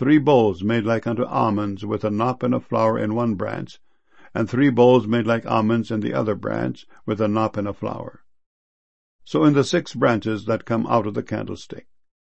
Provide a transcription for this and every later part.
3 bowls made like unto almonds, with a knop and a flower in one branch, and 3 bowls made like almonds in the other branch, with a knop and a flower. So in the 6 branches that come out of the candlestick.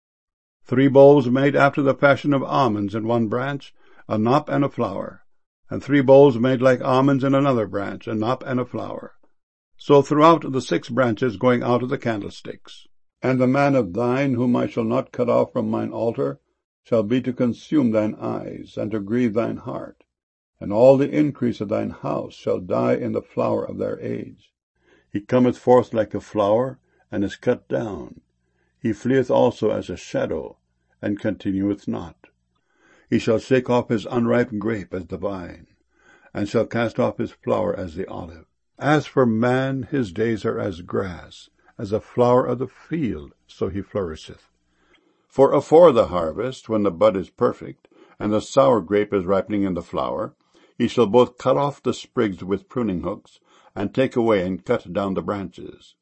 3 bowls made after the fashion of almonds in one branch, a knop and a flower, and 3 bowls made like almonds in another branch, a knop and a flower. So throughout the 6 branches going out of the candlesticks. And the man of thine, whom I shall not cut off from mine altar, shall be to consume thine eyes, and to grieve thine heart. And all the increase of thine house shall die in the flower of their age. He cometh forth like a flower, and is cut down. He fleeth also as a shadow, and continueth not. He shall shake off his unripe grape as the vine, and shall cast off his flower as the olive. As for man, his days are as grass, as a flower of the field, so he flourisheth. For afore the harvest, when the bud is perfect, and the sour grape is ripening in the flower, he shall both cut off the sprigs with pruning hooks, and take away and cut down the branches.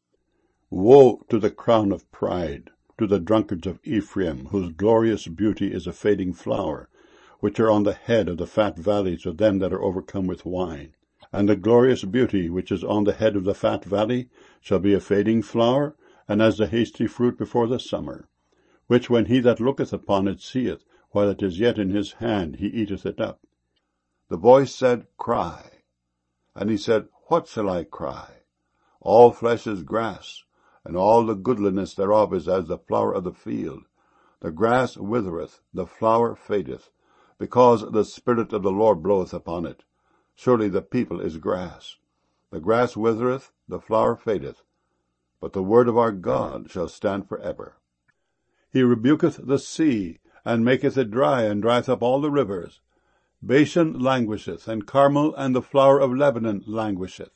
Woe to the crown of pride, to the drunkards of Ephraim, whose glorious beauty is a fading flower, which are on the head of the fat valleys of them that are overcome with wine. And the glorious beauty which is on the head of the fat valley shall be a fading flower, and as the hasty fruit before the summer, which when he that looketh upon it seeth, while it is yet in his hand, he eateth it up. The voice said, Cry. And he said, What shall I cry? All flesh is grass, and all the goodliness thereof is as the flower of the field. The grass withereth, the flower fadeth, because the Spirit of the Lord bloweth upon it. Surely the people is grass. The grass withereth, the flower fadeth, but the word of our God shall stand for ever. He rebuketh the sea, and maketh it dry, and drieth up all the rivers. Bashan languisheth, and Carmel and the flower of Lebanon languisheth.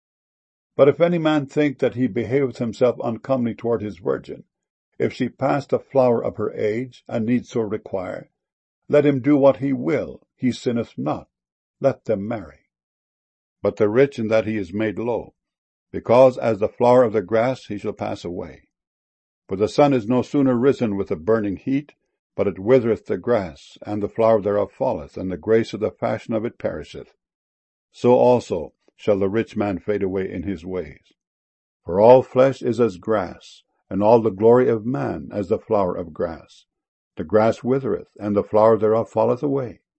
But if any man think that he behaveth himself uncomely toward his virgin, if she pass the flower of her age, and need so require, let him do what he will, he sinneth not. Let them marry. But the rich in that he is made low, because as the flower of the grass he shall pass away. For the sun is no sooner risen with a burning heat, but it withereth the grass, and the flower thereof falleth, and the grace of the fashion of it perisheth. So also shall the rich man fade away in his ways. For all flesh is as grass, and all the glory of man as the flower of grass. The grass withereth, and the flower thereof falleth away,